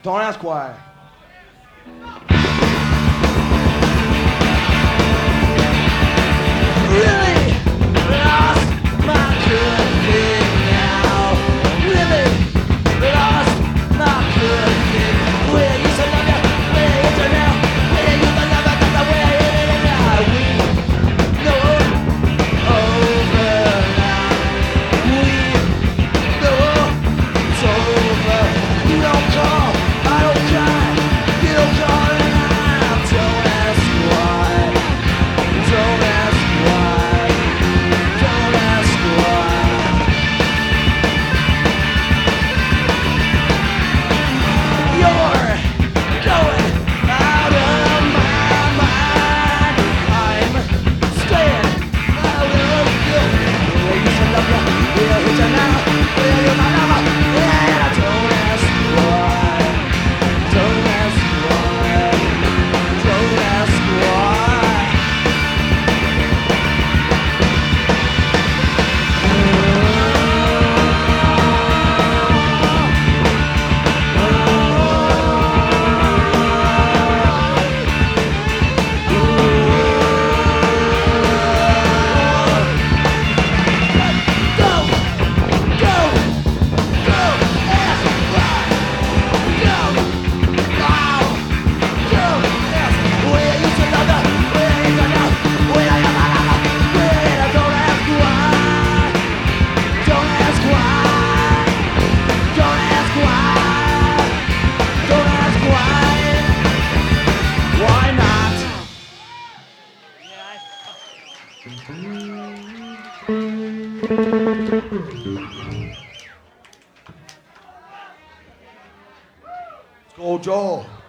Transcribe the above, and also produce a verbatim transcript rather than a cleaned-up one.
Don't ask why. Really lost my good thing now. Really lost my good thing. Where you used to love you, where you used to now, where you used to love you, that's where you is now. We know over now. We know it's over. You don't call, I don't cry. You don't call and I don't ask why. Don't ask why. Don't ask why. You're going out of my mind. I'm staying out of you. Where you used to love you, where you used to now, where you my lover. Yeah, don't ask why. Don't ask why. Don't ask why. Go Joel.